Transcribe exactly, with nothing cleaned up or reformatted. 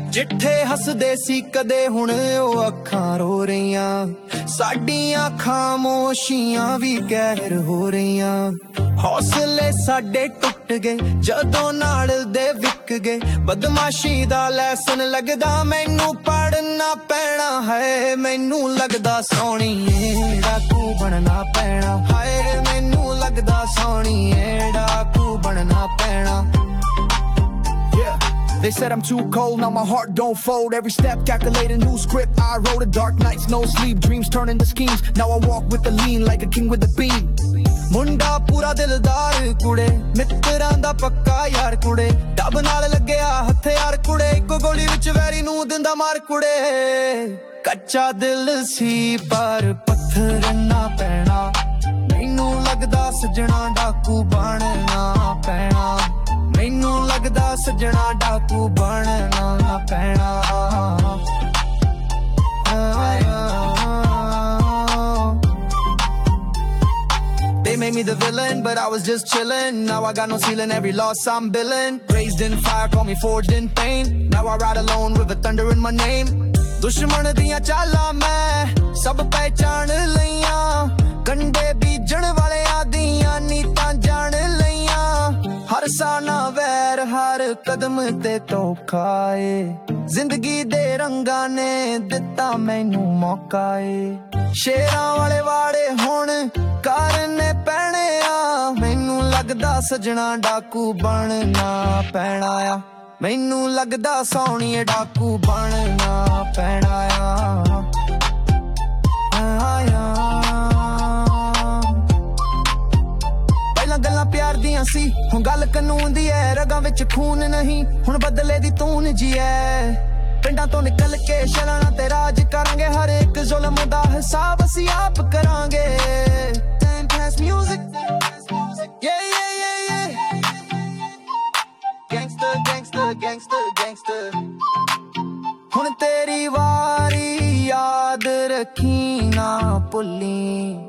ਜਿੱਥੇ ਹੱਸਦੇ ਸੀ ਕਦੇ ਹੁਣ ਉਹ ਅੱਖਾਂ ਰੋ ਰਹੀਆਂ, ਸਾਡੀਆਂ ਖਾਮੋਸ਼ੀਆਂ ਵੀ ਕਹਿਰ ਹੋ ਰਹੀਆਂ। ਹੌਸਲੇ ਸਾਡੇ ਟੁੱਟ ਗਏ ਜਦੋਂ ਨਾਲ ਦੇ ਵਿਕ ਗਏ, ਬਦਮਾਸ਼ੀ ਦਾ ਲੈਸਨ ਲੱਗਦਾ ਮੈਨੂੰ ਪੜ੍ਹਨਾ ਪੈਣਾ ਹੈ। ਮੈਨੂੰ ਲੱਗਦਾ ਸੋਹਣੀਏ ਡਾਕੂ ਬਣਨਾ ਪੈਣਾ, ਹਾਏ ਮੈਨੂੰ ਲੱਗਦਾ ਸੋਹਣੀਏ ਡਾਕੂ ਬਣਨਾ ਪੈਣਾ। They said I'm too cold, now my heart don't fold. Every step calculating, new script I wrote. A dark nights, no sleep, dreams turn into schemes. Now I walk with the lean like a king with a beam. ਮੁੰਡਾ ਪੂਰਾ ਦਿਲਦਾਰ ਕੁੜੇ, ਮਿੱਤਰਾਂ ਦਾ ਪੱਕਾ ਯਾਰ ਕੁੜੇ, ਡੱਬ ਨਾਲ ਲੱਗਿਆ ਹਥਿਆਰ ਕੁੜੇ, ਇੱਕੋ ਗੋਲੀ ਵਿੱਚ ਵੈਰੀ ਨੂੰ ਦਿੰਦਾ ਮਾਰ ਕੁੜੇ। ਕੱਚਾ ਦਿਲ ਸੀ ਪਰ ਪੱਥਰ ਨਾ ਪੈਣਾ, ਮੈਨੂੰ ਲੱਗਦਾ ਸੱਜਣਾ ਡਾਕੂ ਬਣਨਾ ਪੈਣਾ। ਮੈਨੂੰ ਲੱਗਦਾ ਸੱਜਣਾ ਡਾਕੂ ਬਣਨਾ ਨਾ ਪੈਣਾ। They made me the villain, but I was just chillin'. Now I got no ceiling, every loss I'm billing. Raised in fire, call me forged in pain. Now I ride alone with a thunder in my name. ਦੁਸ਼ਮਣ ਦੀਆਂ ਚਾਲਾਂ ਮੈਂ ਸਭ ਪਹਿਚਾਣ ਲਈਆਂ, ਕੰਡੇ ਬੀਜਣ ਵਾਲਿਆਂ ਦੀਆਂ ਨੀਤਾਂ ਜਾਣ ਲਈਆਂ। ਹਰ ਸਾਨਾ ਵੈਰ ਹਰ ਕਦਮ ਤੇ ਧੋਖਾ ਏ, ਜ਼ਿੰਦਗੀ ਦੇ ਰੰਗਾਂ ਨੇ ਦਿੱਤਾ ਮੈਨੂੰ ਮੌਕਾ ਏ। ਸ਼ੇਰਾਂ ਵਾਲੇ ਵਾੜੇ ਹੁਣ ਕਰਨੇ ਪੈਣੇ ਆ, ਮੈਨੂੰ ਲੱਗਦਾ ਸੱਜਣਾ ਡਾਕੂ ਬਣਨਾ ਪੈਣਾ ਆ। ਮੈਨੂੰ ਲੱਗਦਾ ਸੋਹਣੀਏ ਡਾਕੂ ਬਣਨਾ ਪੈਣਾ ਆ। ਪਹਿਲਾਂ ਗੱਲਾਂ ਪਿਆਰ ਦੀਆਂ ਸੀ, ਹੁਣ ਗੱਲ ਕਾਨੂੰਨ ਦੀ ਐ, ਰਗਾਂ ਵਿੱਚ ਖੂਨ ਨਹੀਂ ਹੁਣ ਬਦਲੇ ਦੀ ਤੂਨ ਜੀ ਐ। ਪਿੰਡਾਂ ਤੋਂ ਨਿਕਲ ਕੇ ਸ਼ਹਿਰਾਂ ਤੇ ਰਾਜ ਕਰਾਂਗੇ, ਹਰ ਇੱਕ ਜ਼ੁਲਮ ਦਾ ਹਿਸਾਬ ਅਸੀਂ ਆਪ ਕਰਾਂਗੇ। Time pass music, yeah yeah yeah yeah, gangster gangster gangster gangster। ਹੁਣ ਤੇਰੀ ਵਾਰੀ ਯਾਦ ਰੱਖੀ ਨਾ ਭੁੱਲੀ।